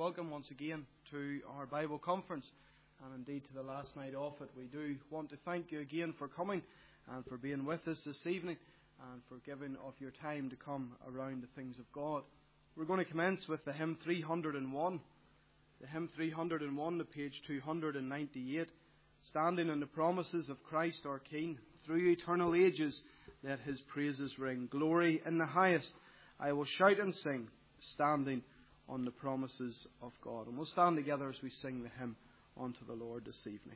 welcome once again to our Bible conference, and indeed to the last night of it. We do want to thank you again for coming and for being with us this evening and for giving of your time to come around the things of God. We're going to commence with the hymn 301. The hymn 301 to page 298. Standing in the promises of Christ our King, through eternal ages let his praises ring. Glory in the highest, I will shout and sing, standing on the promises of God. And we'll stand together as we sing the hymn unto the Lord this evening.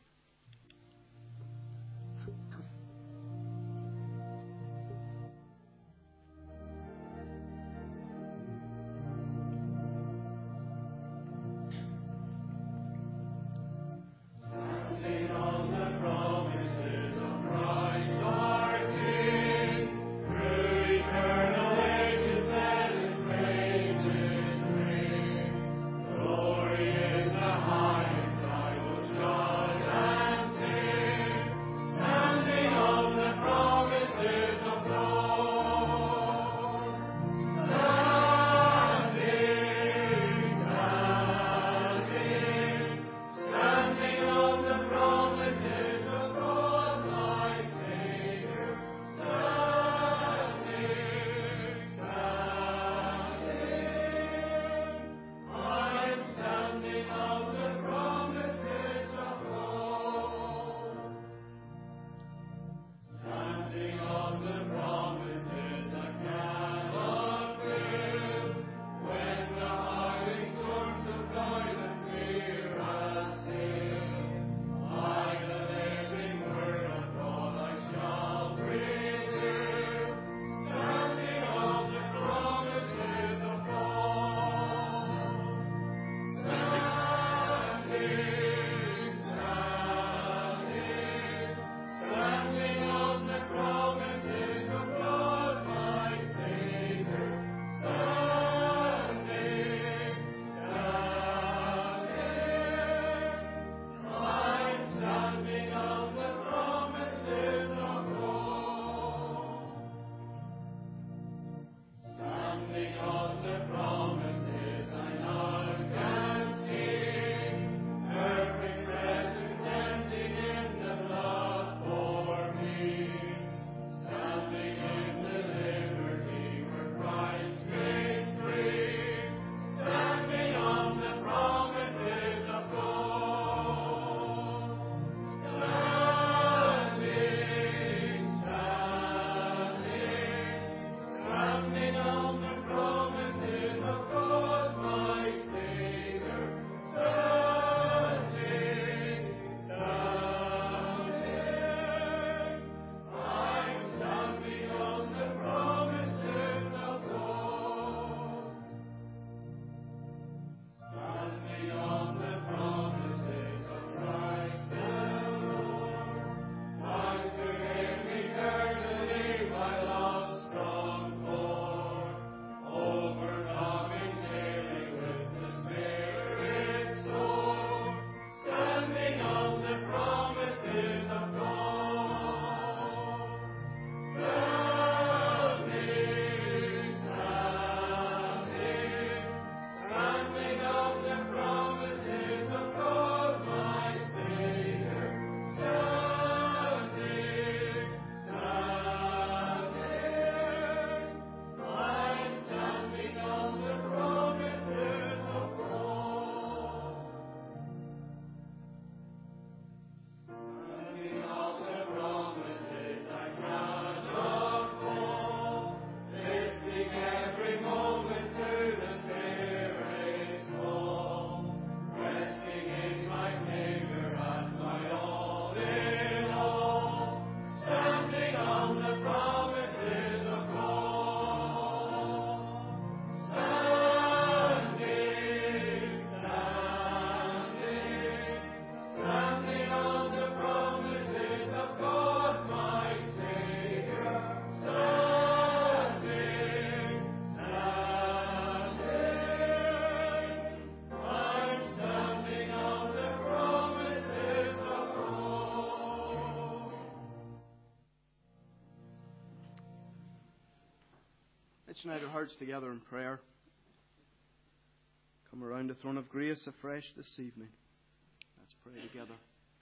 Let's unite our hearts together in prayer. come around the throne of grace afresh this evening. Let's pray together.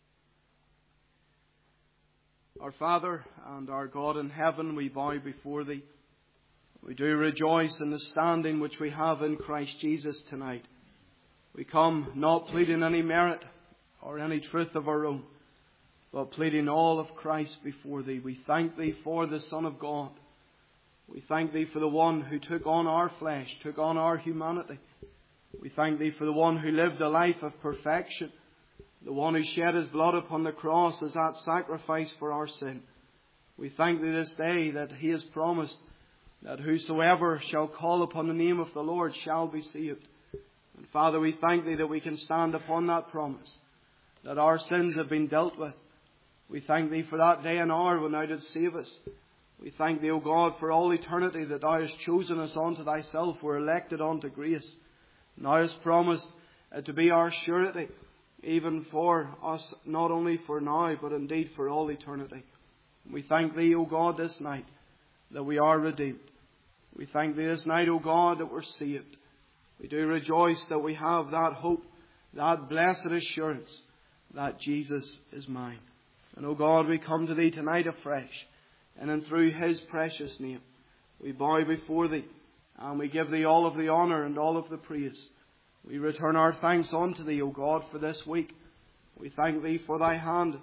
Our Father and our God in heaven, we bow before Thee. We do rejoice in the standing which we have in Christ Jesus tonight. We come not pleading any merit or any truth of our own, but pleading all of Christ before Thee. We thank Thee for the Son of God. We thank Thee for the one who took on our flesh, took on our humanity. We thank Thee for the one who lived a life of perfection, the one who shed His blood upon the cross as that sacrifice for our sin. We thank Thee this day that He has promised that whosoever shall call upon the name of the Lord shall be saved. And Father, we thank Thee that we can stand upon that promise, that our sins have been dealt with. We thank Thee for that day and hour when Thou didst save us. We thank Thee, O God, for all eternity that Thou hast chosen us unto Thyself. We're elected unto grace. And Thou hast promised to be our surety, even for us, not only for now, but indeed for all eternity. We thank Thee, O God, this night that we are redeemed. We thank Thee this night, O God, that we're saved. We do rejoice that we have that hope, that blessed assurance that Jesus is mine. And, O God, we come to Thee tonight afresh, and through His precious name we bow before Thee, and we give Thee all of the honour and all of the praise. We return our thanks unto Thee, O God, for this week. We thank Thee for Thy hand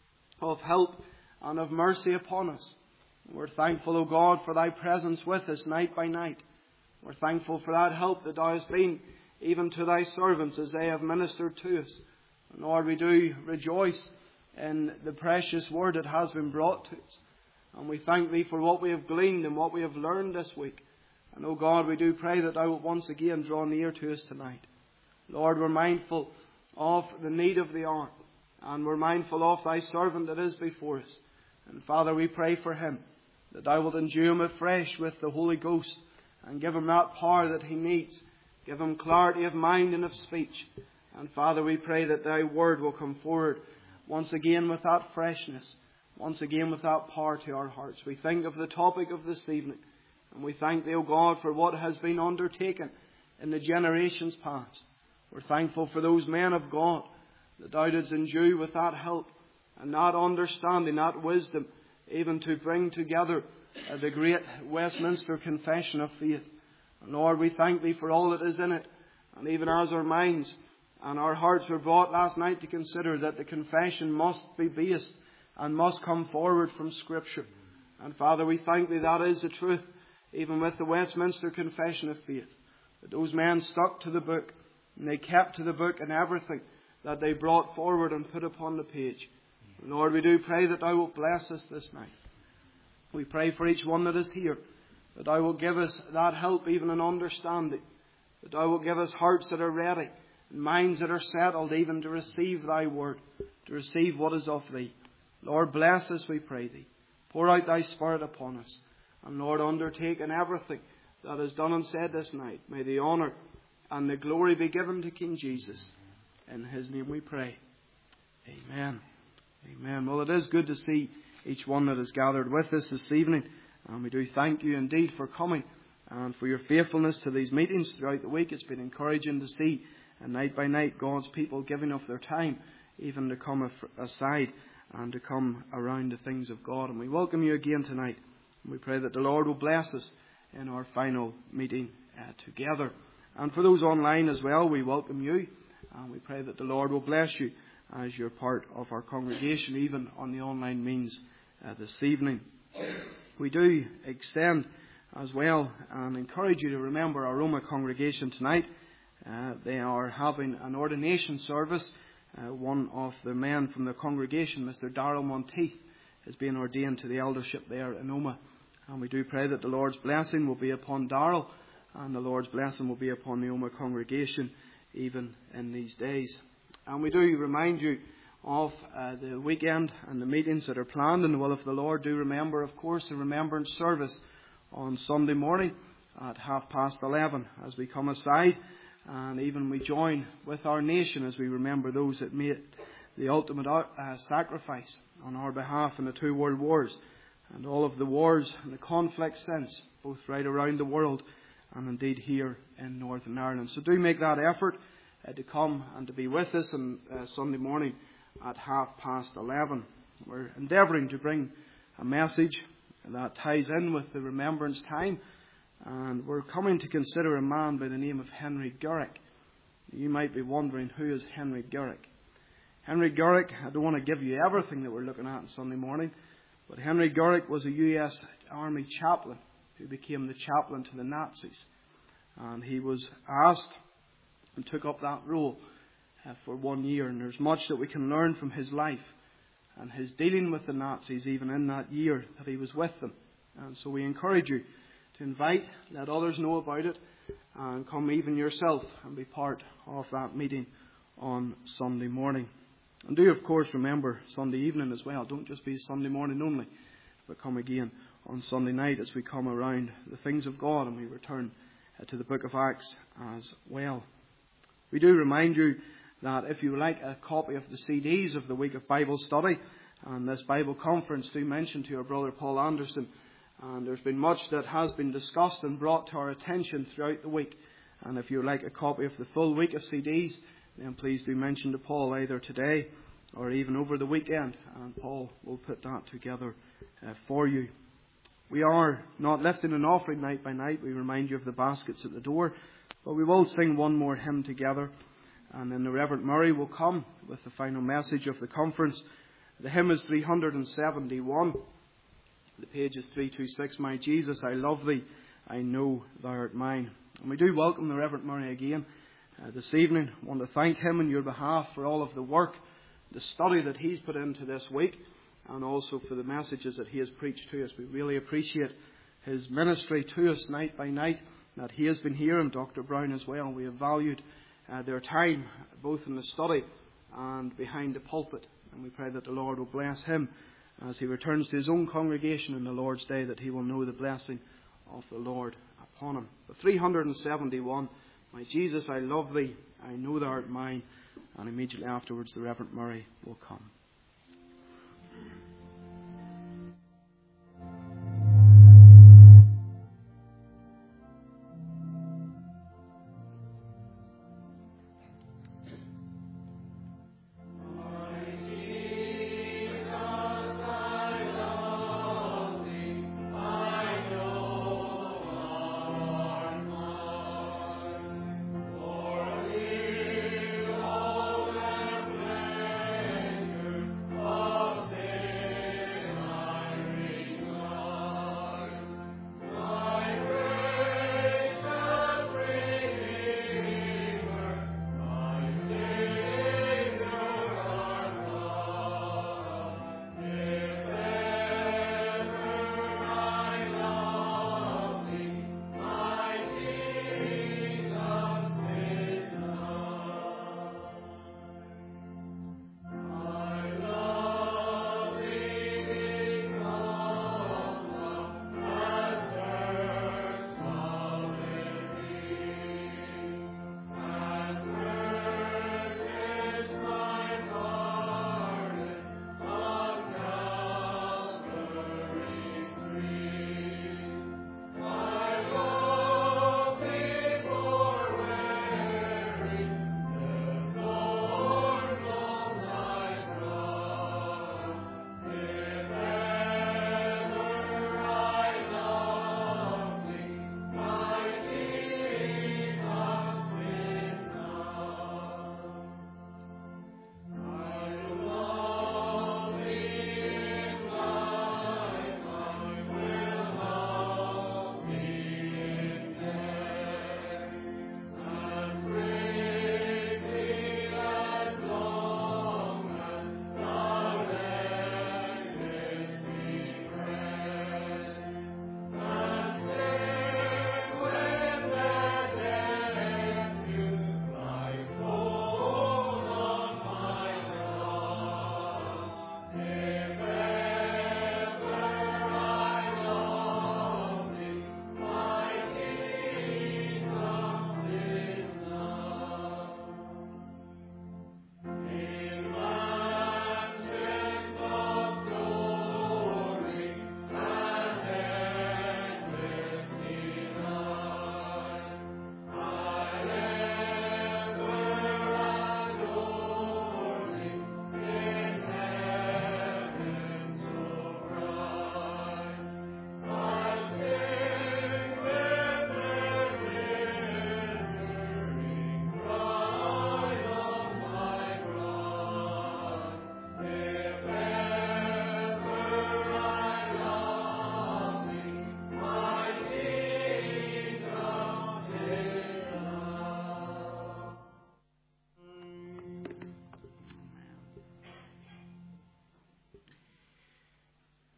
of help and of mercy upon us. We're thankful, O God, for Thy presence with us night by night. We're thankful for that help that Thou hast been even to Thy servants as they have ministered to us. And Lord, we do rejoice in the precious word that has been brought to us. And we thank Thee for what we have gleaned and what we have learned this week. And, O God, we do pray that Thou wilt once again draw near to us tonight. Lord, we're mindful of the need of the hour. And we're mindful of Thy servant that is before us. And, Father, we pray for him, that Thou wilt endue him afresh with the Holy Ghost and give him that power that he needs. Give him clarity of mind and of speech. And, Father, we pray that Thy word will come forward once again with that freshness, once again with that power to our hearts. We think of the topic of this evening, and we thank Thee, O God, for what has been undertaken in the generations past. We're thankful for those men of God that Thou didst endue with that help and that understanding, that wisdom, even to bring together the great Westminster Confession of Faith. And Lord, we thank Thee for all that is in it. And even as our minds and our hearts were brought last night to consider that the confession must be based and must come forward from Scripture. And Father, we thank Thee that is the truth, even with the Westminster Confession of Faith. That those men stuck to the book, and they kept to the book in everything that they brought forward and put upon the page. And Lord, we do pray that Thou wilt bless us this night. We pray for each one that is here, that Thou wilt give us that help even in understanding, that Thou wilt give us hearts that are ready, and minds that are settled even to receive Thy word, to receive what is of Thee. Lord, bless us, we pray Thee. Pour out Thy Spirit upon us. And Lord, undertake in everything that is done and said this night. May the honour and the glory be given to King Jesus. In His name we pray. Amen. Amen. Well, it is good to see each one that is gathered with us this evening. And we do thank you indeed for coming and for your faithfulness to these meetings throughout the week. It's been encouraging to see night by night God's people giving of their time even to come aside and to come around the things of God. And we welcome you again tonight. And we pray that the Lord will bless us in our final meeting together. And for those online as well, we welcome you. And we pray that the Lord will bless you as you're part of our congregation, even on the online means this evening. We do extend as well and encourage you to remember our Roma congregation tonight. They are having an ordination service. One of the men from the congregation, Mr. Darrell Monteith, is being ordained to the eldership there in Oma. And we do pray that the Lord's blessing will be upon Darrell and the Lord's blessing will be upon the Oma congregation even in these days. And we do remind you of the weekend and the meetings that are planned in the will of the Lord. Do remember, of course, the remembrance service on Sunday morning at 11:30 as we come aside. And even we join with our nation as we remember those that made the ultimate sacrifice on our behalf in the 2 world wars. And all of the wars and the conflicts since, both right around the world and indeed here in Northern Ireland. So do make that effort to come and to be with us on Sunday morning at 11:30. We're endeavouring to bring a message that ties in with the remembrance time, and we're coming to consider a man by the name of Henry Gurrick. You might be wondering, who is Henry Gurrick? Henry Gurrick, I don't want to give you everything that we're looking at on Sunday morning, but Henry Gurrick was a US Army chaplain who became the chaplain to the Nazis. And he was asked and took up that role for 1 year. And there's much that we can learn from his life and his dealing with the Nazis even in that year that he was with them. And so we encourage you to invite, let others know about it, and come even yourself and be part of that meeting on Sunday morning. And do, of course, remember Sunday evening as well. Don't just be Sunday morning only, but come again on Sunday night as we come around the things of God and we return to the book of Acts as well. We do remind you that if you would like a copy of the CDs of the week of Bible study and this Bible conference, do mention to your brother Paul Anderson. And there's been much that has been discussed and brought to our attention throughout the week. And if you would like a copy of the full week of CDs, then please do mention to Paul either today or even over the weekend. And Paul will put that together for you. We are not lifting an offering night by night. We remind you of the baskets at the door. But we will sing one more hymn together. And then the Reverend Murray will come with the final message of the conference. The hymn is 371. The page is 326. My Jesus, I love thee. I know thou art mine. And we do welcome the Reverend Murray again this evening. I want to thank him on your behalf for all of the work, the study that he's put into this week, and also for the messages that he has preached to us. We really appreciate his ministry to us night by night, that he has been here, and Dr. Brown as well. We have valued their time, both in the study and behind the pulpit. And we pray that the Lord will bless him as he returns to his own congregation in the Lord's day, that he will know the blessing of the Lord upon him. The 371, My Jesus, I love thee, I know thou art mine. And immediately afterwards the Reverend Murray will come.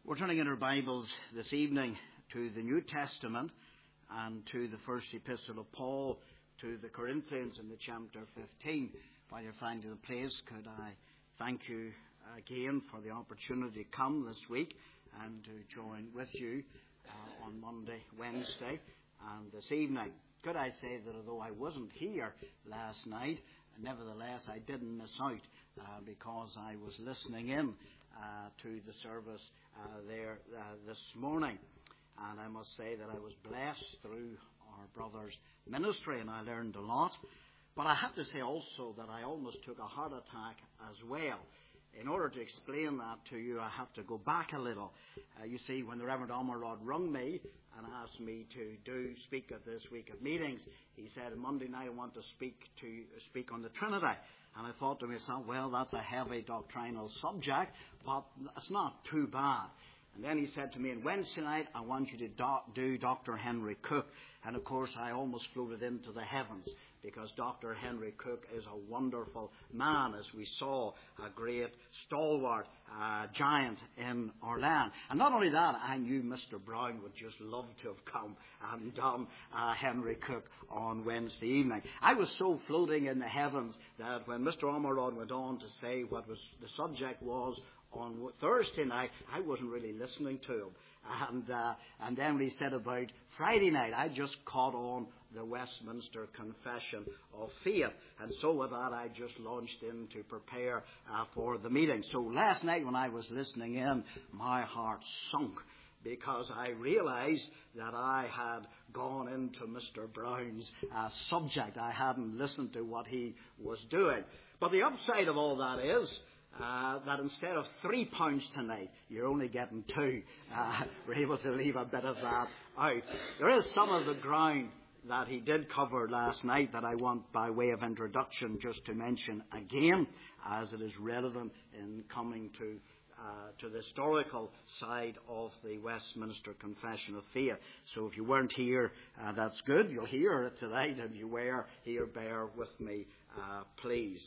We're turning in our Bibles this evening to the New Testament and to the first epistle of Paul to the Corinthians in the chapter 15. While you're finding the place, could I thank you again for the opportunity to come this week and to join with you on Monday, Wednesday and this evening. Could I say that although I wasn't here last night, nevertheless I didn't miss out because I was listening in to the service there this morning. And I must say that I was blessed through our brother's ministry and I learned a lot. But I have to say also that I almost took a heart attack as well. In order to explain that to you, I have to go back a little. You see, when the Reverend Omerod rung me and asked me to speak at this week of meetings, he said, Monday night I want to speak on the Trinity. And I thought to myself, well, that's a heavy doctrinal subject, but it's not too bad. And then he said to me, on Wednesday night, I want you to do Dr. Henry Cook. And of course, I almost floated into the heavens, because Dr. Henry Cook is a wonderful man, as we saw, a great stalwart giant in our land. And not only that, I knew Mr. Brown would just love to have come and done Henry Cook on Wednesday evening. I was so floating in the heavens that when Mr. Omerod went on to say what was the subject was on Thursday night, I wasn't really listening to him. And then when he said about Friday night, I just caught on the Westminster Confession of Faith. And so with that, I just launched in to prepare for the meeting. So last night when I was listening in, my heart sunk, because I realized that I had gone into Mr. Brown's subject. I hadn't listened to what he was doing. But the upside of all that is that instead of £3 tonight, you're only getting 2. We're able to leave a bit of that out. There is some of the ground that he did cover last night that I want, by way of introduction, just to mention again, as it is relevant in coming to the historical side of the Westminster Confession of Faith. So if you weren't here, that's good. You'll hear it tonight. If you were here, bear with me, please.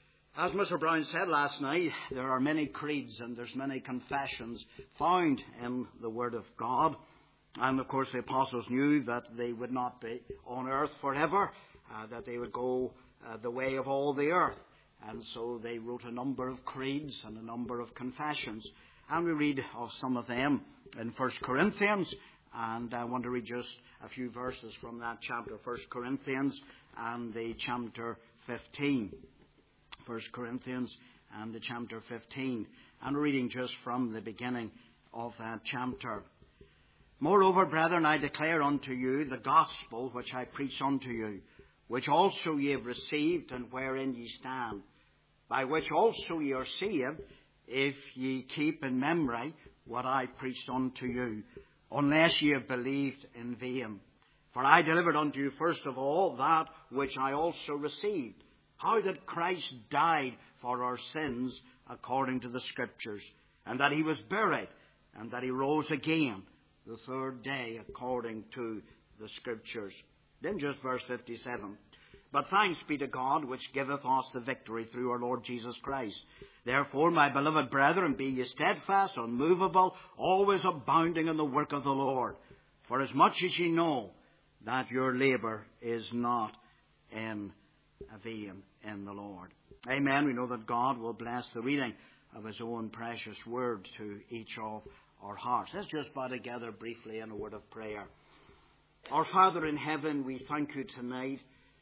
As Mr. Brown said last night, there are many creeds and there's many confessions found in the Word of God. And of course the apostles knew that they would not be on earth forever, that they would go the way of all the earth. And so they wrote a number of creeds and a number of confessions. And we read of some of them in 1 Corinthians. And I want to read just a few verses from that chapter, 1 Corinthians and the chapter 15. 1 Corinthians and the chapter 15. And reading just from the beginning of that chapter. Moreover, brethren, I declare unto you the gospel which I preach unto you, which also ye have received, and wherein ye stand, by which also ye are saved, if ye keep in memory what I preached unto you, unless ye have believed in vain. For I delivered unto you first of all that which I also received, how that Christ died for our sins according to the Scriptures, and that he was buried, and that he rose again the third day according to the Scriptures. Then just verse 57. But thanks be to God, which giveth us the victory through our Lord Jesus Christ. Therefore, my beloved brethren, be ye steadfast, unmovable, always abounding in the work of the Lord. For as much as ye know that your labour is not in vain in the Lord. Amen. We know that God will bless the reading of his own precious word to each of our hearts. Let's just bow together briefly in a word of prayer. Our Father in heaven, we thank you tonight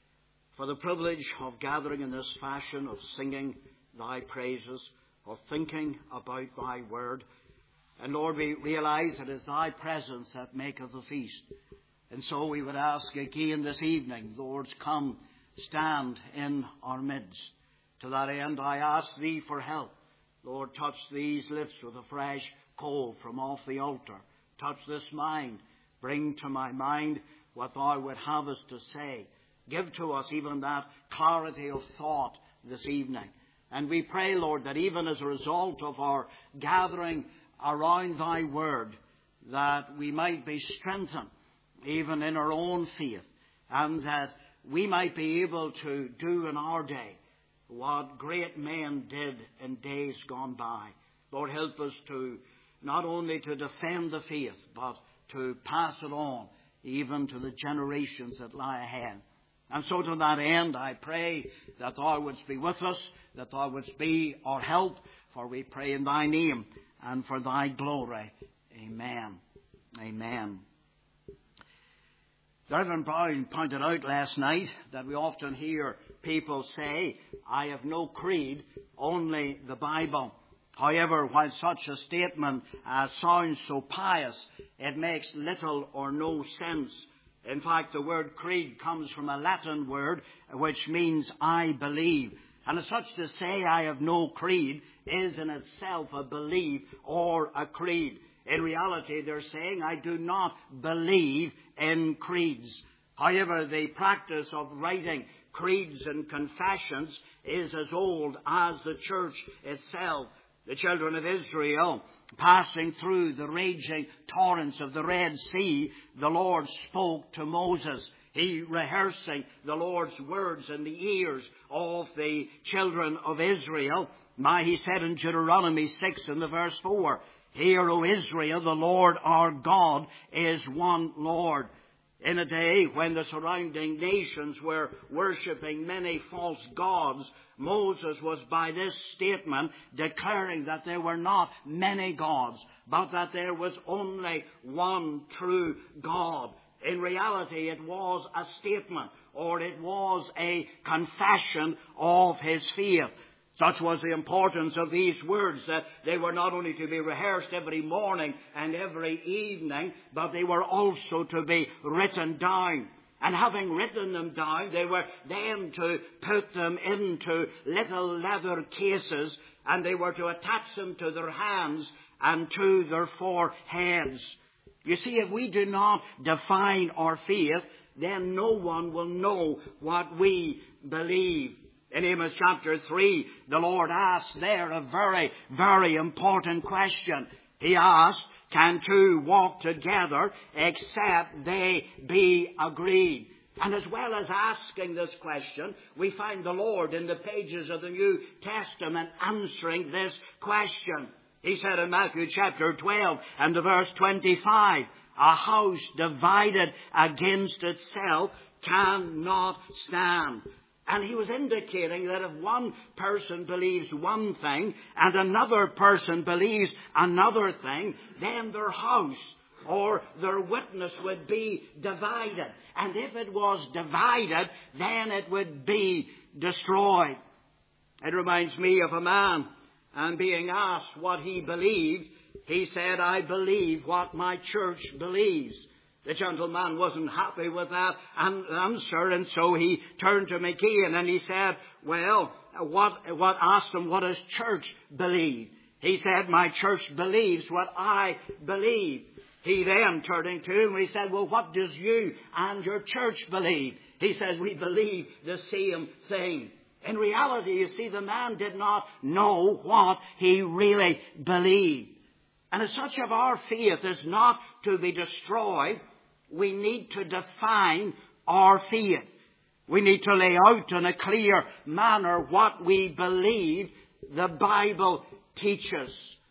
for the privilege of gathering in this fashion, of singing thy praises, of thinking about thy word. And Lord, we realize it is thy presence that maketh the feast. And so we would ask again this evening, Lord, come, stand in our midst. To that end, I ask thee for help. Lord, touch these lips with a fresh coal from off the altar. Touch this mind. Bring to my mind what thou would have us to say. Give to us even that clarity of thought this evening. And we pray, Lord, that even as a result of our gathering around thy word, that we might be strengthened even in our own faith, and that we might be able to do in our day what great men did in days gone by. Lord, help us to not only to defend the faith, but to pass it on even to the generations that lie ahead. And so to that end, I pray that Thou wouldst be with us, that Thou wouldst be our help, for we pray in Thy name and for Thy glory. Amen. Amen. Reverend Brown pointed out last night that we often hear people say, I have no creed, only the Bible. However, while such a statement sounds so pious, it makes little or no sense. In fact, the word creed comes from a Latin word which means I believe. And as such, to say I have no creed is in itself a belief or a creed. In reality, they're saying I do not believe in creeds. However, the practice of writing creeds and confessions is as old as the church itself. The children of Israel, passing through the raging torrents of the Red Sea, the Lord spoke to Moses. He rehearsing the Lord's words in the ears of the children of Israel. He said in Deuteronomy 6 and the verse 4, Hear, O Israel, the Lord our God is one Lord. In a day when the surrounding nations were worshipping many false gods, Moses was by this statement declaring that there were not many gods, but that there was only one true God. In reality, it was a statement, or it was a confession of his faith. Such was the importance of these words, that they were not only to be rehearsed every morning and every evening, but they were also to be written down. And having written them down, they were then to put them into little leather cases, and they were to attach them to their hands and to their foreheads. You see, if we do not define our faith, then no one will know what we believe. In Amos chapter 3, the Lord asked there a very, very important question. He asked, Can two walk together except they be agreed? And as well as asking this question, we find the Lord in the pages of the New Testament answering this question. He said in Matthew chapter 12 and the verse 25, A house divided against itself cannot stand. And he was indicating that if one person believes one thing and another person believes another thing, then their house or their witness would be divided. And if it was divided, then it would be destroyed. It reminds me of a man, and being asked what he believed, he said, I believe what my church believes. The gentleman wasn't happy with that answer, and so he turned to McGeehan and he said, well, asked him what his church believed. He said, my church believes what I believe. He then, turning to him, he said, well, what does you and your church believe? He says, we believe the same thing. In reality, you see, the man did not know what he really believed. And as such, if our faith is not to be destroyed, we need to define our faith. We need to lay out in a clear manner what we believe the Bible teaches.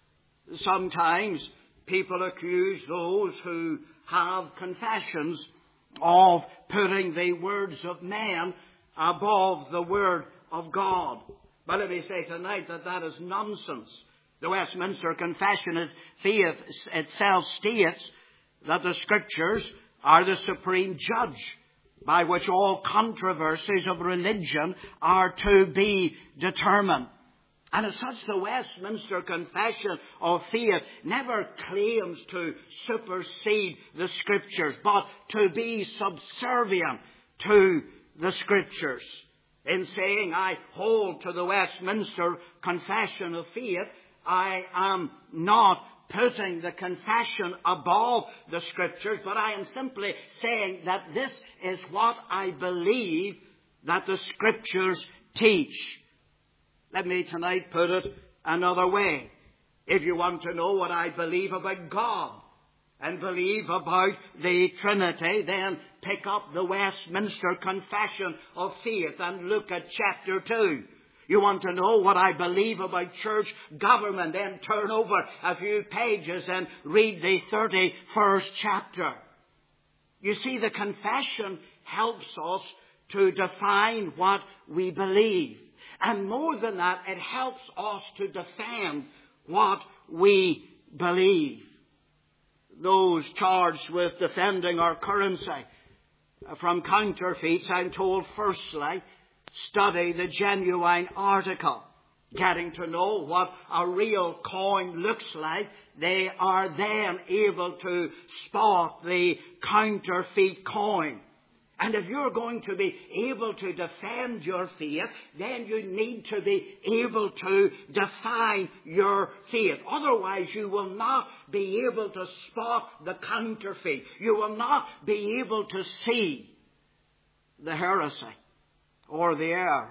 Sometimes people accuse those who have confessions of putting the words of men above the Word of God. But let me say tonight that that is nonsense. The Westminster Confession of Faith itself states that the Scriptures are the supreme judge by which all controversies of religion are to be determined. And as such, the Westminster Confession of Faith never claims to supersede the Scriptures, but to be subservient to the Scriptures. In saying, I hold to the Westminster Confession of Faith, I am not putting the confession above the Scriptures, but I am simply saying that this is what I believe that the Scriptures teach. Let me tonight put it another way. If you want to know what I believe about God and believe about the Trinity, then pick up the Westminster Confession of Faith and look at chapter 2. You want to know what I believe about church government? Then turn over a few pages and read the 31st chapter. You see, the confession helps us to define what we believe. And more than that, it helps us to defend what we believe. Those charged with defending our currency from counterfeits, I'm told, firstly, study the genuine article. Getting to know what a real coin looks like, they are then able to spot the counterfeit coin. And if you're going to be able to defend your faith, then you need to be able to define your faith. Otherwise, you will not be able to spot the counterfeit. You will not be able to see the heresy or the error.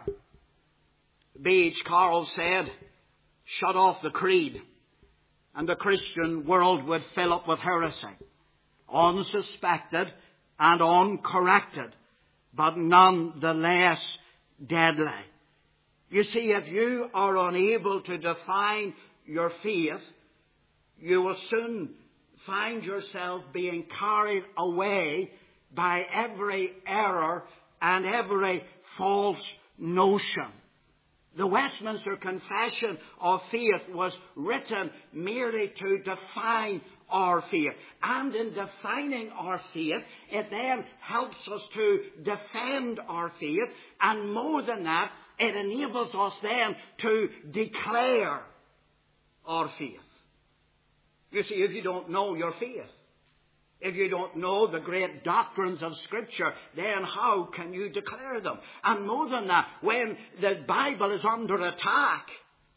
B.H. Carroll said, shut off the creed, and the Christian world would fill up with heresy, unsuspected and uncorrected, but none the less deadly. You see, if you are unable to define your faith, you will soon find yourself being carried away by every error and every false notion. The Westminster Confession of Faith was written merely to define our faith. And in defining our faith, it then helps us to defend our faith. And more than that, it enables us then to declare our faith. You see, if you don't know your faith, if you don't know the great doctrines of Scripture, then how can you declare them? And more than that, when the Bible is under attack,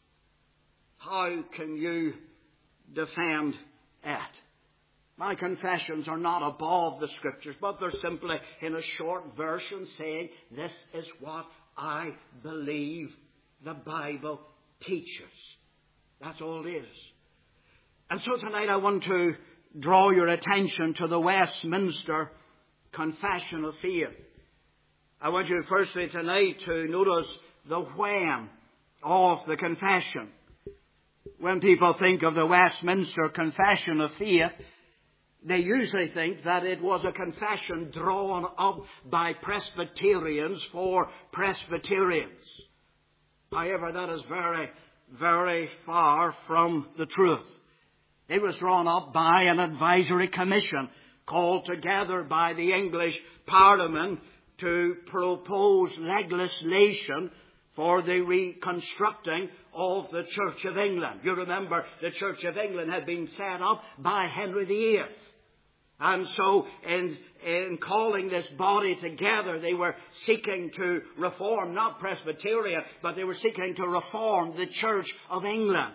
how can you defend it? My confessions are not above the Scriptures, but they're simply in a short version saying, this is what I believe the Bible teaches. That's all it is. And so tonight I want to draw your attention to the Westminster Confession of Faith. I want you firstly tonight to notice the when of the confession. When people think of the Westminster Confession of Faith, they usually think that it was a confession drawn up by Presbyterians for Presbyterians. However, that is very, very far from the truth. It was drawn up by an advisory commission called together by the English Parliament to propose legislation for the reconstructing of the Church of England. You remember the Church of England had been set up by Henry VIII. And so in calling this body together, they were seeking to reform, not Presbyterian, but they were seeking to reform the Church of England.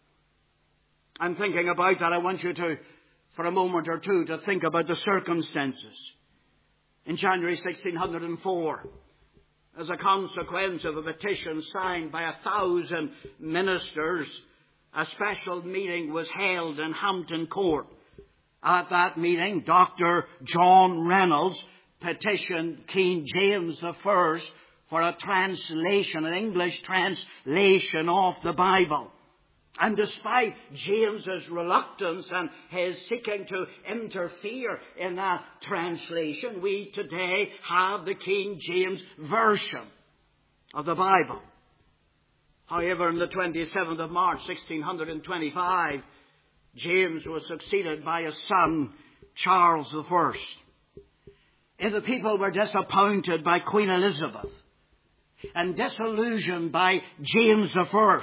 I'm thinking about that. I want you to, for a moment or two, to think about the circumstances. In January 1604, as a consequence of a petition signed by 1,000 ministers, a special meeting was held in Hampton Court. At that meeting, Dr. John Reynolds petitioned King James I for a translation, an English translation of the Bible. And despite James's reluctance and his seeking to interfere in that translation, we today have the King James Version of the Bible. However, on the 27th of March, 1625, James was succeeded by his son, Charles I. If the people were disappointed by Queen Elizabeth and disillusioned by James I,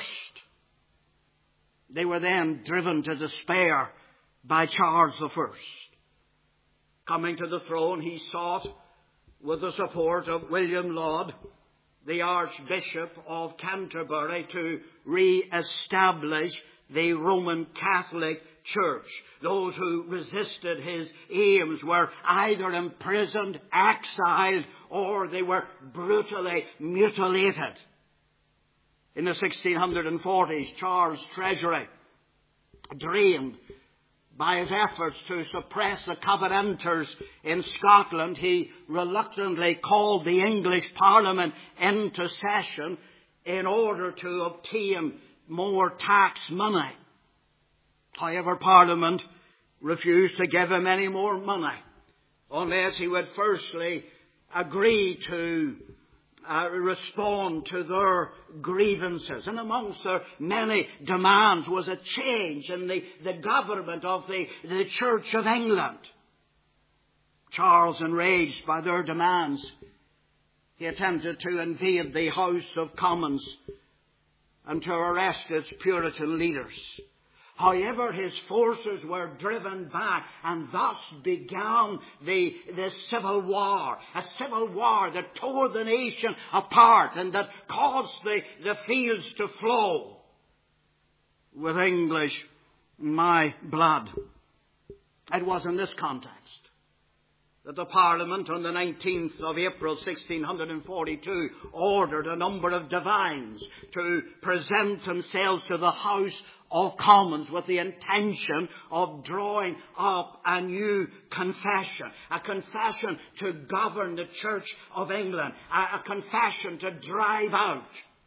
they were then driven to despair by Charles I. Coming to the throne, he sought, with the support of William Laud, the Archbishop of Canterbury, to re-establish the Roman Catholic Church. Those who resisted his aims were either imprisoned, exiled, or they were brutally mutilated. In the 1640s, Charles Treasury, drained by his efforts to suppress the Covenanters in Scotland, he reluctantly called the English Parliament into session in order to obtain more tax money. However, Parliament refused to give him any more money unless he would firstly agree to respond to their grievances. And amongst their many demands was a change in the government of the Church of England. Charles, enraged by their demands, he attempted to invade the House of Commons and to arrest its Puritan leaders. However, his forces were driven back, and thus began the Civil War. A civil war that tore the nation apart and that caused the fields to flow with English my blood. It was in this context that the Parliament on the 19th of April 1642 ordered a number of divines to present themselves to the House of Commons with the intention of drawing up a new confession. A confession to govern the Church of England. A confession to drive out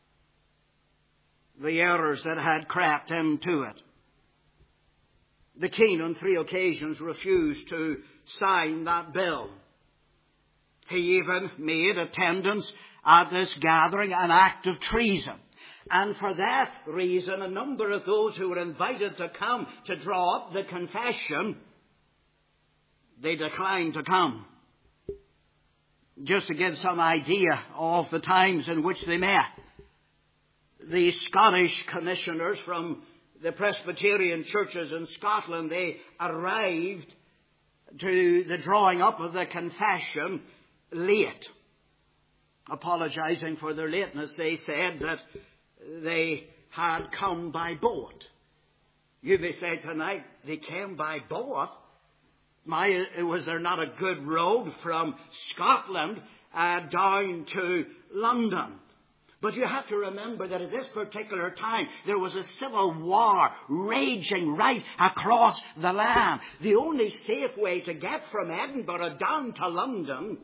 the errors that had crept into it. The King on 3 occasions refused to sign that bill. He even made attendance at this gathering an act of treason. And for that reason, a number of those who were invited to come to draw up the confession, they declined to come. Just to give some idea of the times in which they met, the Scottish commissioners from the Presbyterian churches in Scotland, they arrived to the drawing up of the confession late. Apologizing for their lateness, they said that they had come by boat. You may say tonight, they came by boat? Was there not a good road from Scotland down to London? But you have to remember that at this particular time, there was a civil war raging right across the land. The only safe way to get from Edinburgh down to London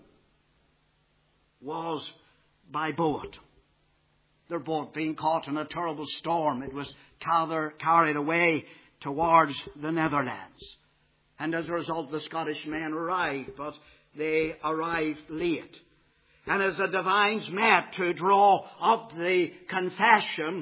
was by boat. Their boat being caught in a terrible storm, it was carried away towards the Netherlands. And as a result, the Scottish men arrived, but they arrived late. And as the divines met to draw up the confession,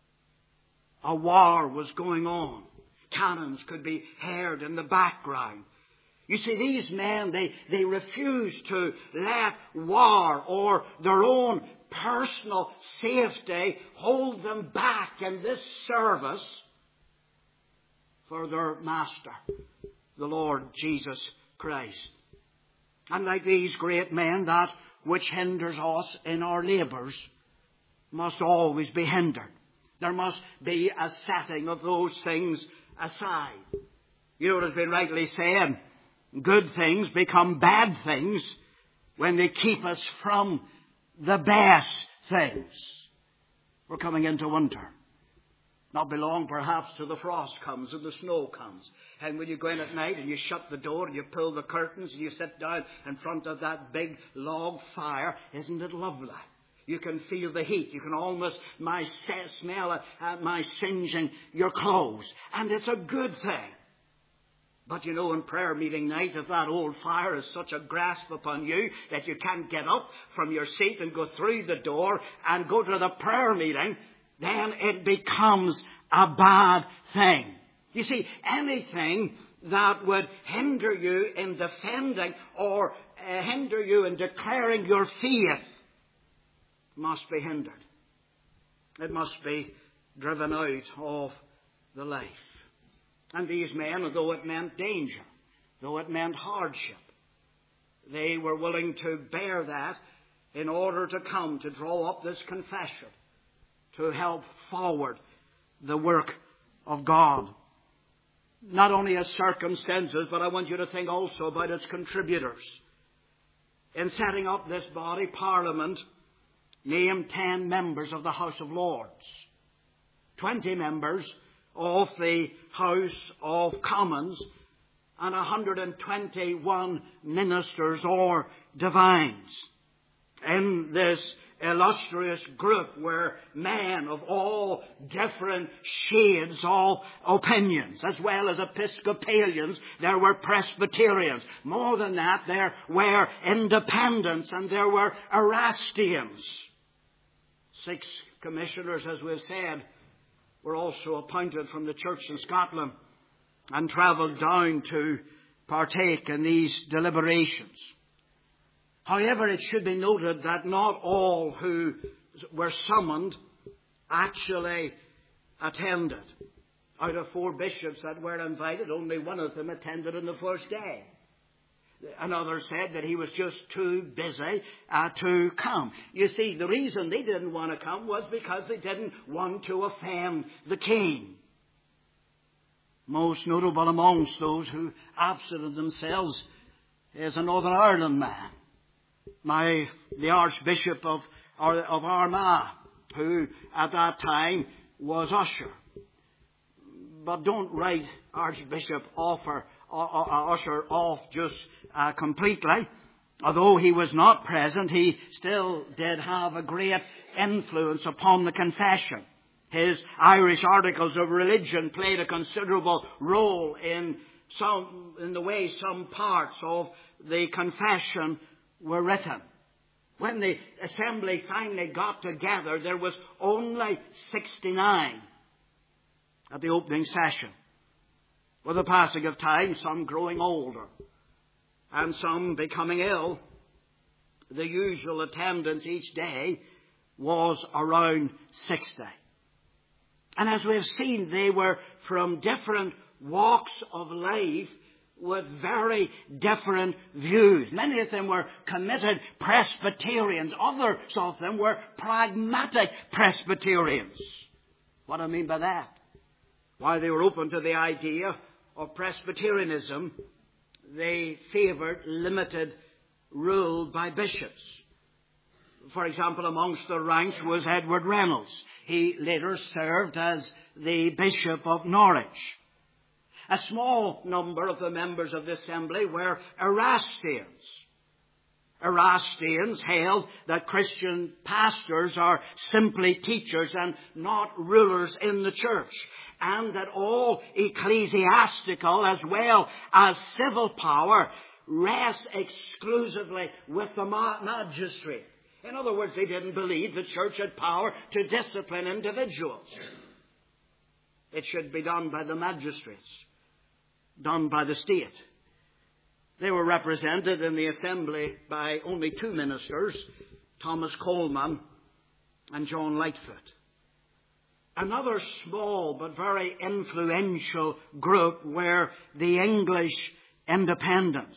a war was going on. Cannons could be heard in the background. You see, these men, they refused to let war or their own personal safety hold them back in this service for their Master, the Lord Jesus Christ. And like these great men, that which hinders us in our labours must always be hindered. There must be a setting of those things aside. You know what has been rightly said, good things become bad things when they keep us from the best things. We're coming into winter. Not be long, perhaps, till the frost comes and the snow comes. And when you go in at night and you shut the door and you pull the curtains and you sit down in front of that big log fire, isn't it lovely? You can feel the heat. You can almost smell my singeing your clothes. And it's a good thing. But you know, in prayer meeting night, if that old fire is such a grasp upon you that you can't get up from your seat and go through the door and go to the prayer meeting, then it becomes a bad thing. You see, anything that would hinder you in defending or hinder you in declaring your faith must be hindered. It must be driven out of the life. And these men, though it meant danger, though it meant hardship, they were willing to bear that in order to come to draw up this confession, to help forward the work of God. Not only its circumstances, but I want you to think also about its contributors. In setting up this body, Parliament named 10 members of the House of Lords, 20 members of the House of Commons, and 121 ministers or divines. In this illustrious group were men of all different shades of opinions. As well as Episcopalians, there were Presbyterians. More than that, there were Independents and there were Erastians. 6 commissioners, as we've said, were also appointed from the church in Scotland and travelled down to partake in these deliberations. However, it should be noted that not all who were summoned actually attended. Out of 4 bishops that were invited, only one of them attended on the first day. Another said that he was just too busy to come. You see, the reason they didn't want to come was because they didn't want to offend the king. Most notable amongst those who absented themselves is a Northern Ireland man, the Archbishop of Armagh, who at that time was usher. But don't write Archbishop Usher off just completely. Although he was not present, he still did have a great influence upon the confession. His Irish articles of religion played a considerable role in the way some parts of the confession were written. When the assembly finally got together, there was only 69 at the opening session. With the passing of time, some growing older and some becoming ill, the usual attendance each day was around 60. And as we have seen, they were from different walks of life with very different views. Many of them were committed Presbyterians. Others of them were pragmatic Presbyterians. What do I mean by that? While they were open to the idea of Presbyterianism, they favoured limited rule by bishops. For example, amongst the ranks was Edward Reynolds. He later served as the Bishop of Norwich. A small number of the members of the assembly were Erastians. Erastians held that Christian pastors are simply teachers and not rulers in the church, and that all ecclesiastical as well as civil power rests exclusively with the magistrate. In other words, they didn't believe the church had power to discipline individuals. It should be done by the magistrates, done by the state. They were represented in the assembly by only 2 ministers, Thomas Coleman and John Lightfoot. Another small but very influential group were the English Independents.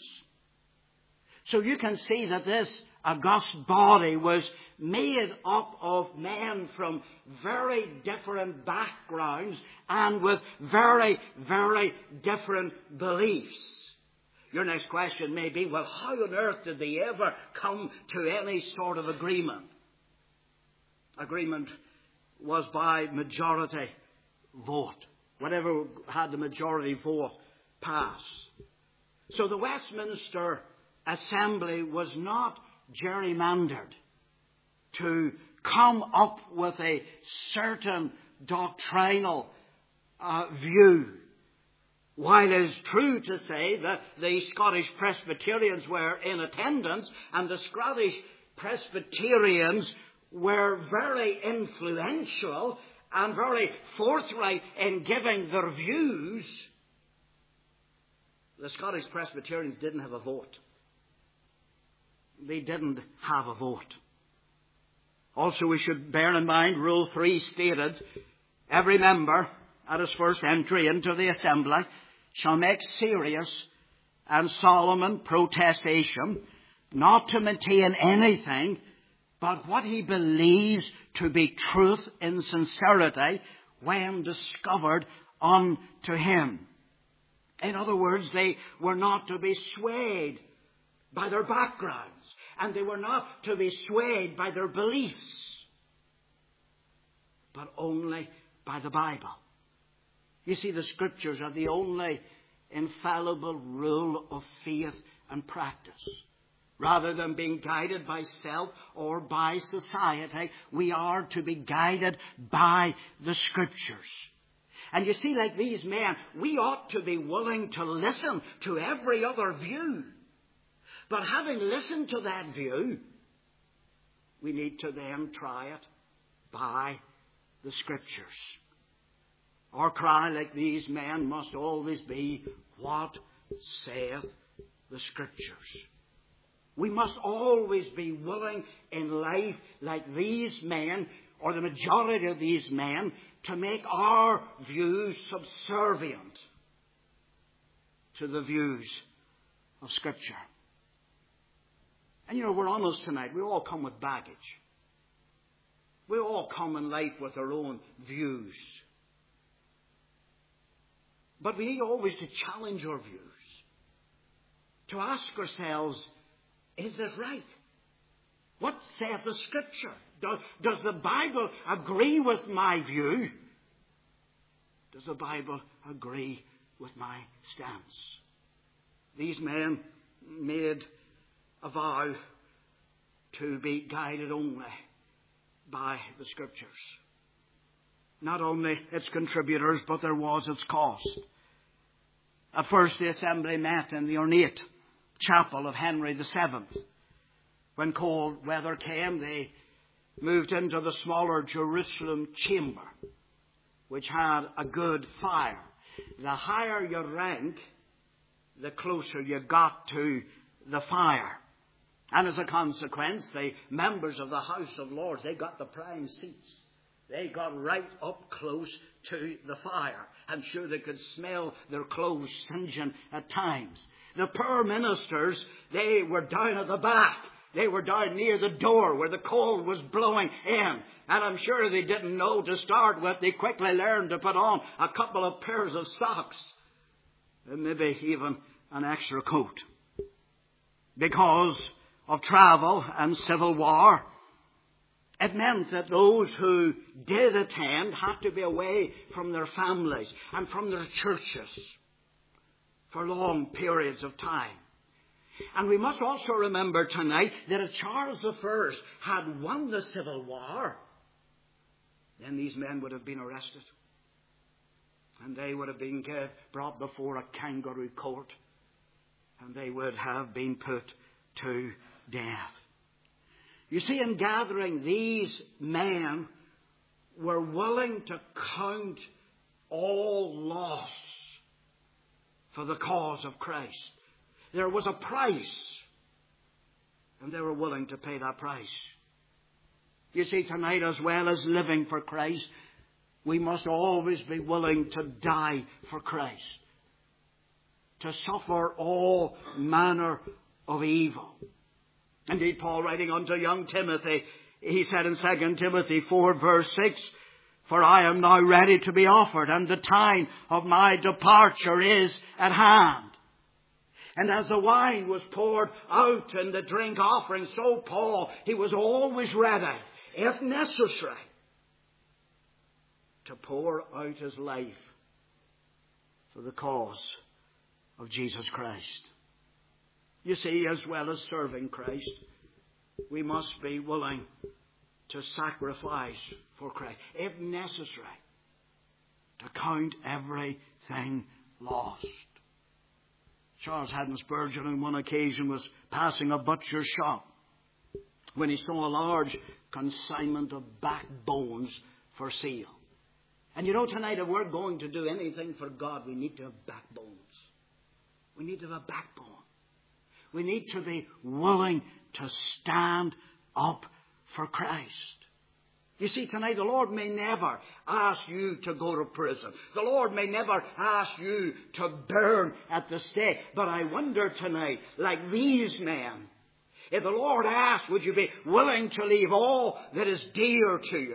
So you can see that this august body was made up of men from very different backgrounds and with very, very different beliefs. Your next question may be, well, how on earth did they ever come to any sort of agreement? Agreement was by majority vote. Whatever had the majority vote pass. So the Westminster Assembly was not gerrymandered to come up with a certain doctrinal view. While it is true to say that the Scottish Presbyterians were in attendance and the Scottish Presbyterians were very influential and very forthright in giving their views, the Scottish Presbyterians didn't have a vote. They didn't have a vote. Also, we should bear in mind Rule 3 stated, every member at his first entry into the assembly shall make serious and solemn protestation not to maintain anything but what he believes to be truth in sincerity when discovered unto him. In other words, they were not to be swayed by their backgrounds, and they were not to be swayed by their beliefs, but only by the Bible. You see, the Scriptures are the only infallible rule of faith and practice. Rather than being guided by self or by society, we are to be guided by the Scriptures. And you see, like these men, we ought to be willing to listen to every other view. But having listened to that view, we need to then try it by the Scriptures. Our cry, like these men, must always be, what saith the Scriptures? We must always be willing in life, like these men, or the majority of these men, to make our views subservient to the views of Scripture. And you know, we're honest tonight. We all come with baggage. We all come in life with our own views. But we need always to challenge our views. To ask ourselves, is this right? What saith the Scripture? Does the Bible agree with my view? Does the Bible agree with my stance? These men made a vow to be guided only by the Scriptures. Not only its contributors, but there was its cost. At first the assembly met in the ornate chapel of Henry VII. When cold weather came, they moved into the smaller Jerusalem chamber, which had a good fire. The higher you rank, the closer you got to the fire. And as a consequence, the members of the House of Lords, they got the prime seats. They got right up close to the fire. I'm sure they could smell their clothes singeing at times. The poor ministers, they were down at the back. They were down near the door where the cold was blowing in. And I'm sure they didn't know to start with. They quickly learned to put on a couple of pairs of socks. And maybe even an extra coat. Because of travel and civil war, it meant that those who did attend had to be away from their families and from their churches for long periods of time. And we must also remember tonight that if Charles I had won the Civil War, then these men would have been arrested. And they would have been brought before a kangaroo court. And they would have been put to death. You see, in gathering, these men were willing to count all loss for the cause of Christ. There was a price, and they were willing to pay that price. You see, tonight, as well as living for Christ, we must always be willing to die for Christ, to suffer all manner of evil. Indeed, Paul, writing unto young Timothy, he said in 2 Timothy 4 verse 6, "For I am now ready to be offered, and the time of my departure is at hand." And as the wine was poured out in the drink offering, so Paul, he was always ready, if necessary, to pour out his life for the cause of Jesus Christ. You see, as well as serving Christ, we must be willing to sacrifice for Christ, if necessary, to count everything lost. Charles Haddon Spurgeon on one occasion was passing a butcher's shop when he saw a large consignment of backbones for sale. And you know, tonight, if we're going to do anything for God, we need to have backbones. We need to have a backbone. We need to be willing to stand up for Christ. You see, tonight the Lord may never ask you to go to prison. The Lord may never ask you to burn at the stake. But I wonder tonight, like these men, if the Lord asked, would you be willing to leave all that is dear to you?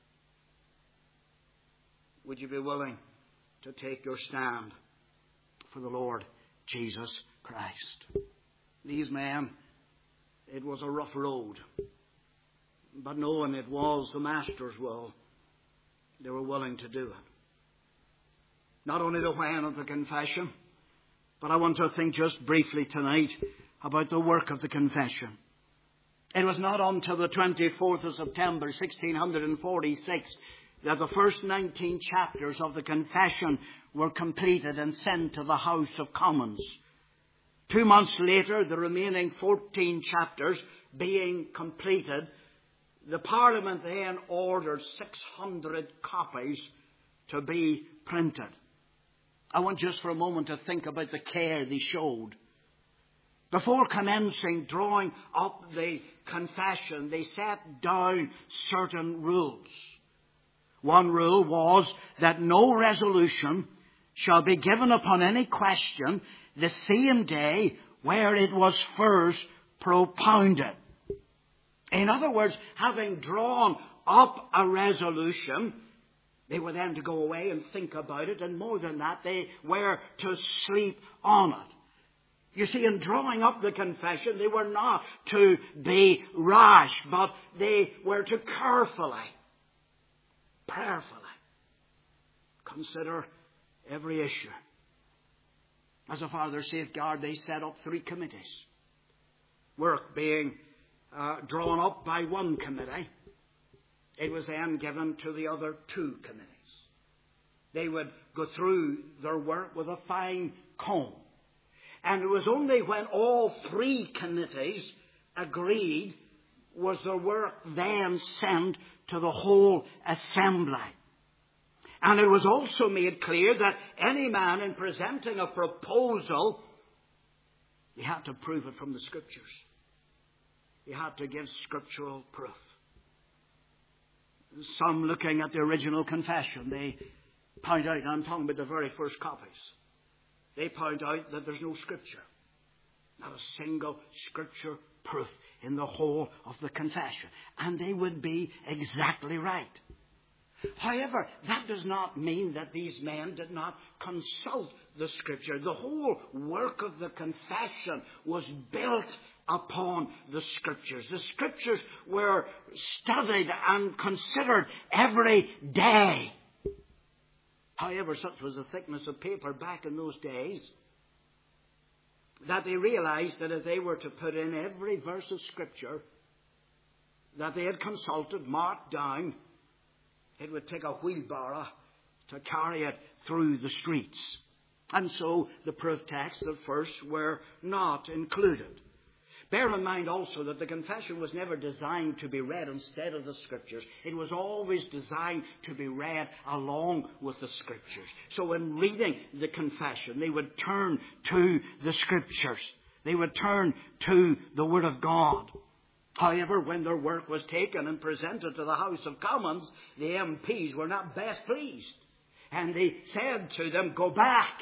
Would you be willing to take your stand for the Lord Jesus Christ? These men, it was a rough road. But knowing it was the Master's will, they were willing to do it. Not only the when of the confession, but I want to think just briefly tonight about the work of the confession. It was not until the 24th of September 1646 that the first 19 chapters of the confession were completed and sent to the House of Commons. 2 months later, the remaining 14 chapters being completed, the Parliament then ordered 600 copies to be printed. I want just for a moment to think about the care they showed. Before commencing drawing up the confession, they set down certain rules. One rule was that no resolution shall be given upon any question the same day where it was first propounded. In other words, having drawn up a resolution, they were then to go away and think about it, and more than that, they were to sleep on it. You see, in drawing up the confession, they were not to be rash, but they were to prayerfully consider every issue. As a further safeguard, they set up 3 committees. Work being drawn up by one committee, it was then given to the other 2 committees. They would go through their work with a fine comb. And it was only when all 3 committees agreed was the work then sent to the whole assembly. And it was also made clear that any man in presenting a proposal, he had to prove it from the Scriptures. He had to give scriptural proof. Some, looking at the original confession, they point out, and I'm talking about the very first copies, they point out that there's no Scripture. Not a single Scripture proof in the whole of the confession. And they would be exactly right. However, that does not mean that these men did not consult the Scripture. The whole work of the confession was built upon the Scriptures. The Scriptures were studied and considered every day. However, such was the thickness of paper back in those days that they realized that if they were to put in every verse of Scripture that they had consulted, marked down, it would take a wheelbarrow to carry it through the streets. And so the proof texts at first were not included. Bear in mind also that the confession was never designed to be read instead of the Scriptures. It was always designed to be read along with the Scriptures. So in reading the confession, they would turn to the Scriptures. They would turn to the Word of God. However, when their work was taken and presented to the House of Commons, the MPs were not best pleased. And they said to them, go back,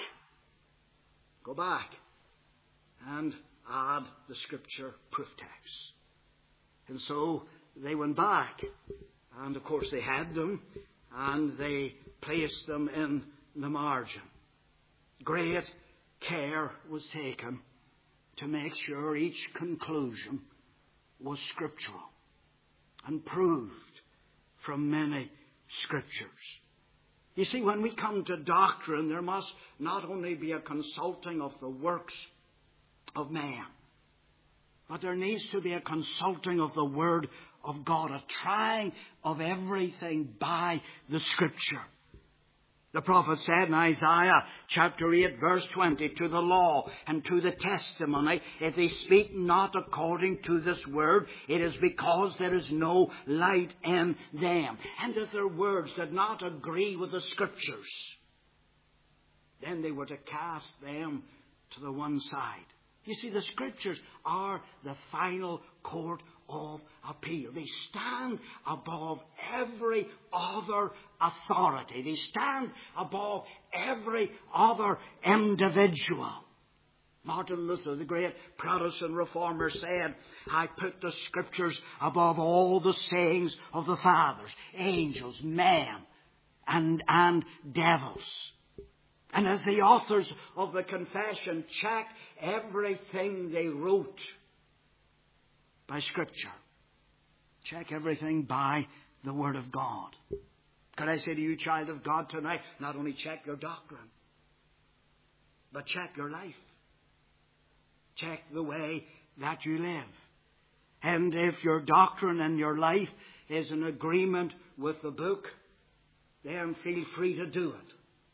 and add the Scripture proof texts. And so they went back, and of course they had them, and they placed them in the margin. Great care was taken to make sure each conclusion was scriptural and proved from many Scriptures. You see, when we come to doctrine, there must not only be a consulting of the works of man, but there needs to be a consulting of the Word of God, a trying of everything by the Scripture. The prophet said in Isaiah chapter 8 verse 20, to the law and to the testimony, if they speak not according to this word, it is because there is no light in them. And if their words did not agree with the Scriptures, then they were to cast them to the one side. You see, the Scriptures are the final court of appeal. They stand above every other authority. They stand above every other individual. Martin Luther, the great Protestant reformer, said, I put the Scriptures above all the sayings of the fathers, angels, men, and devils. And as the authors of the confession check everything they wrote by Scripture, check everything by the Word of God. Could I say to you, child of God, tonight, not only check your doctrine, but check your life. Check the way that you live. And if your doctrine and your life is in agreement with the book, then feel free to do it.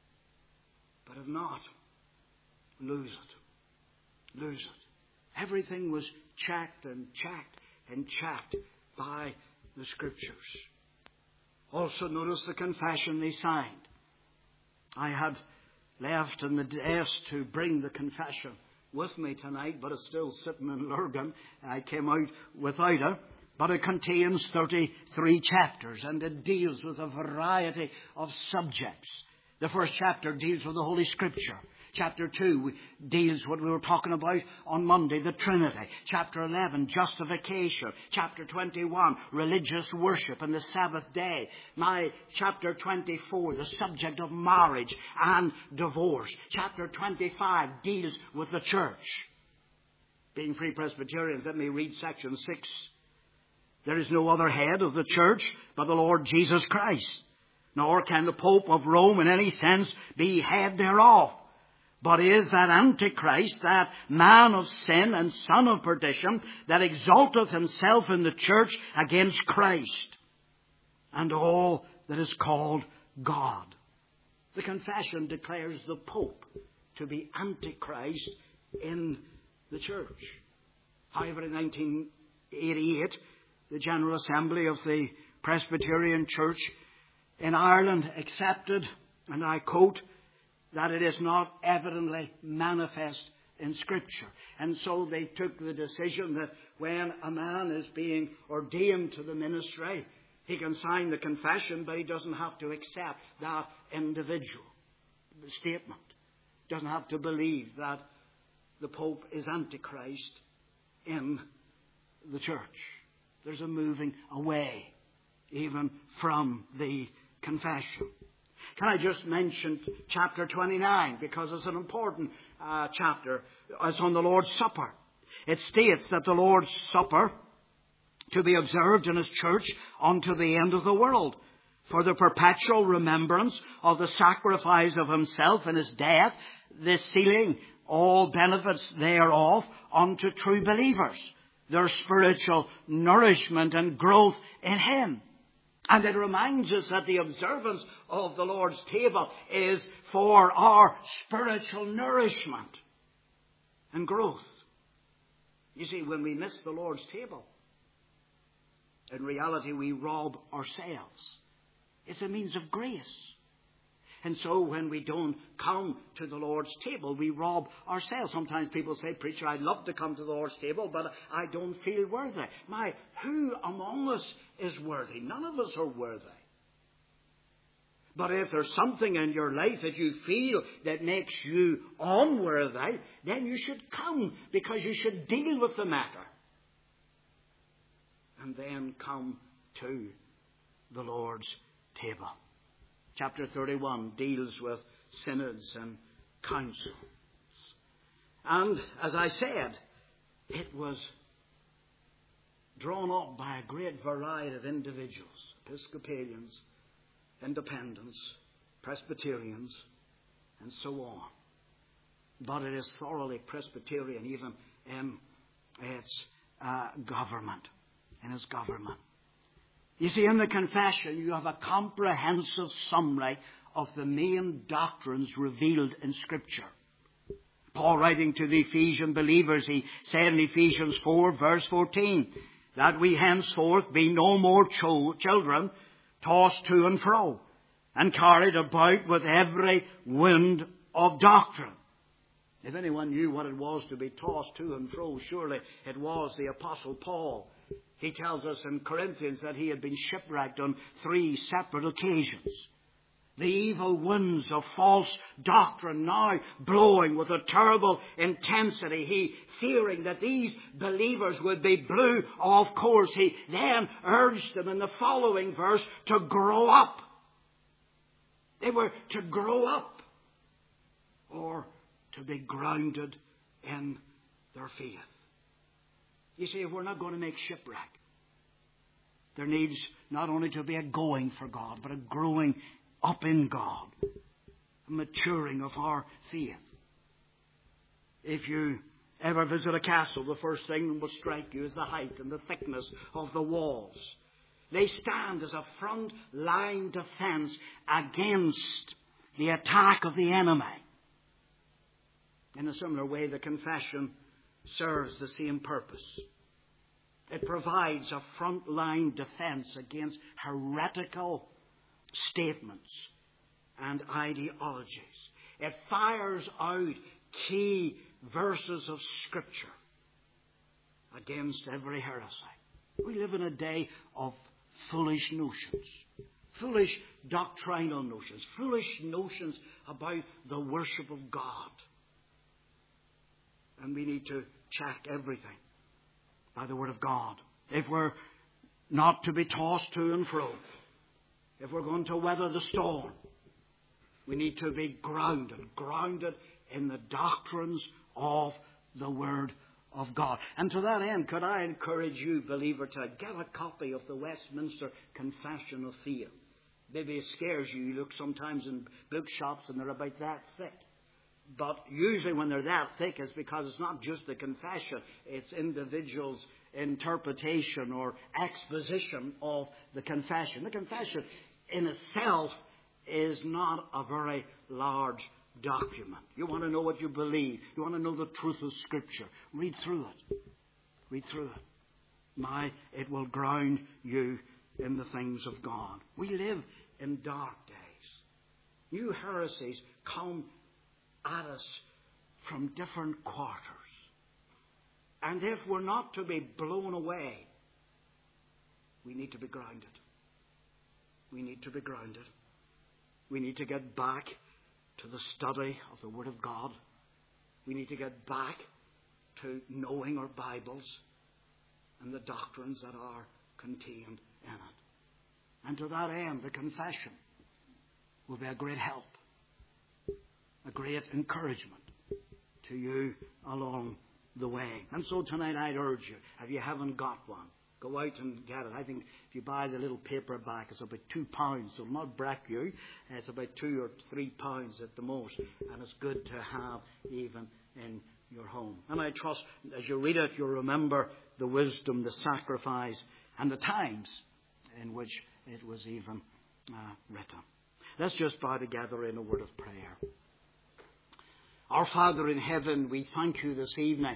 But if not, lose it. Lose it. Everything was checked and checked and checked by the Scriptures. Also notice the confession they signed. I had left in the desk to bring the confession with me tonight, but it's still sitting in Lurgan. I came out without it. But it contains 33 chapters, and it deals with a variety of subjects. The first chapter deals with the Holy Scripture. Chapter 2 deals what we were talking about on Monday, the Trinity. Chapter 11, justification. Chapter 21, religious worship and the Sabbath day. Chapter 24, the subject of marriage and divorce. Chapter 25 deals with the church. Being Free Presbyterians, let me read section 6. There is no other head of the church but the Lord Jesus Christ. Nor can the Pope of Rome in any sense be head thereof, but is that Antichrist, that man of sin and son of perdition, that exalteth himself in the church against Christ and all that is called God. The confession declares the Pope to be Antichrist in the church. However, in 1988, the General Assembly of the Presbyterian Church in Ireland accepted, and I quote, that it is not evidently manifest in Scripture. And so they took the decision that when a man is being ordained to the ministry, he can sign the confession, but he doesn't have to accept that individual statement. Doesn't have to believe that the Pope is Antichrist in the church. There's a moving away even from the confession. Can I just mention chapter 29, because it's an important chapter. It's on the Lord's Supper. It states that the Lord's Supper to be observed in His church unto the end of the world, for the perpetual remembrance of the sacrifice of Himself and His death, the sealing all benefits thereof unto true believers, their spiritual nourishment and growth in Him. And it reminds us that the observance of the Lord's table is for our spiritual nourishment and growth. You see, when we miss the Lord's table, in reality we rob ourselves. It's a means of grace. And so when we don't come to the Lord's table, we rob ourselves. Sometimes people say, "Preacher, I'd love to come to the Lord's table, but I don't feel worthy." Who among us is worthy? None of us are worthy. But if there's something in your life that you feel that makes you unworthy, then you should come, because you should deal with the matter. And then come to the Lord's table. Chapter 31 deals with synods and councils. And as I said, it was drawn up by a great variety of individuals: Episcopalians, Independents, Presbyterians, and so on. But it is thoroughly Presbyterian even in its government. You see, in the confession, you have a comprehensive summary of the main doctrines revealed in Scripture. Paul, writing to the Ephesian believers, he said in Ephesians 4, verse 14, that we henceforth be no more children, tossed to and fro, and carried about with every wind of doctrine. If anyone knew what it was to be tossed to and fro, surely it was the Apostle Paul. He tells us in Corinthians that he had been shipwrecked on 3 separate occasions. The evil winds of false doctrine now blowing with a terrible intensity. He, fearing that these believers would be blew off course, he then urged them in the following verse to grow up. They were to grow up, or to be grounded in their faith. You see, if we're not going to make shipwreck, there needs not only to be a going for God, but a growing up in God, a maturing of our faith. If you Ever visit a castle, the first thing that will strike you is the height and the thickness of the walls. They stand as a front-line defense against the attack of the enemy. In a similar way, the confession serves the same purpose. It provides a front-line defense against heretical statements and ideologies. It fires out key verses of Scripture against every heresy. We live in a day of foolish notions, foolish doctrinal notions, foolish notions about the worship of God. And we need to check everything by the Word of God. If we're not to be tossed to and fro, if we're going to weather the storm, we need to be grounded in the doctrines of the Word of God. And to that end, could I encourage you, believer, to get a copy of the Westminster Confession of Faith? Maybe it scares you. You look sometimes in bookshops and they're about that thick. But usually when they're that thick, it's because it's not just the confession. It's individuals' interpretation or exposition of the confession. The confession in itself is not a very large document. You want to know what you believe. You want to know the truth of Scripture. Read through it. Read through it. It will ground you in the things of God. We live in dark days. New heresies come at us from different quarters. And if we're not to be blown away, we need to be grounded. We need to be grounded. We need to get back to the study of the Word of God. We need to get back to knowing our Bibles and the doctrines that are contained in it. And to that end, the confession will be a great help, a great encouragement to you along the way. And so tonight I'd urge you, if you haven't got one, go out and get it. I think if you buy the little paperback, it's about £2. So it'll not break you. It's about £2 or £3 at the most. And it's good to have even in your home. And I trust as you read it, you'll remember the wisdom, the sacrifice, and the times in which it was even written. Let's just bow together in a word of prayer. Our Father in heaven, we thank you this evening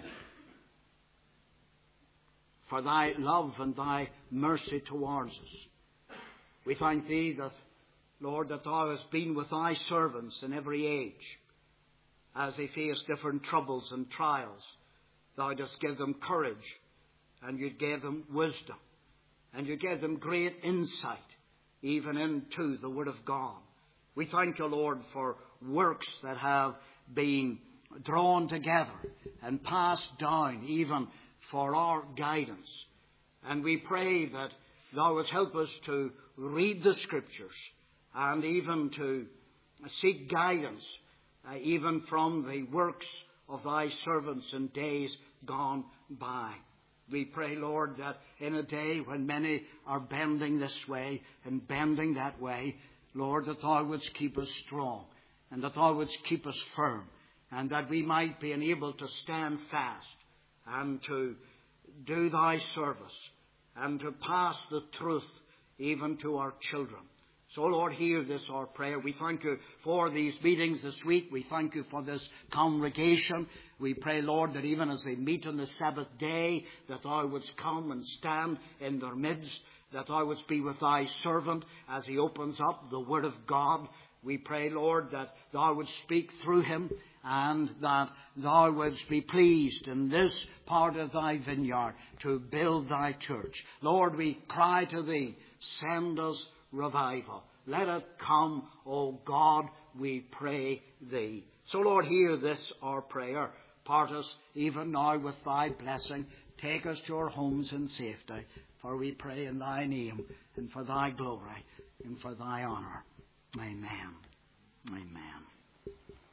for thy love and thy mercy towards us. We thank thee that, Lord, that thou hast been with thy servants in every age. As they face different troubles and trials, thou dost give them courage, and you gave them wisdom, and you gave them great insight, even into the Word of God. We thank you, Lord, for works that have been drawn together and passed down, even for our guidance. And we pray that thou would help us to read the Scriptures and even to seek guidance, even from the works of thy servants in days gone by. We pray, Lord, that in a day when many are bending this way and bending that way, Lord, that thou wouldst keep us strong and that thou wouldst keep us firm, and that we might be able to stand fast and to do thy service and to pass the truth even to our children. So, Lord, hear this, our prayer. We thank you for these meetings this week. We thank you for this congregation. We pray, Lord, that even as they meet on the Sabbath day, that thou wouldst come and stand in their midst, that thou wouldst be with thy servant as he opens up the Word of God. We pray, Lord, that thou wouldst speak through him, and that thou wouldst be pleased in this part of thy vineyard to build thy church. Lord, we cry to thee, send us revival. Let it come, O God, we pray thee. So, Lord, hear this, our prayer. Part us even now with thy blessing. Take us to our homes in safety. For we pray in thy name, and for thy glory, and for thy honour. Amen. Amen.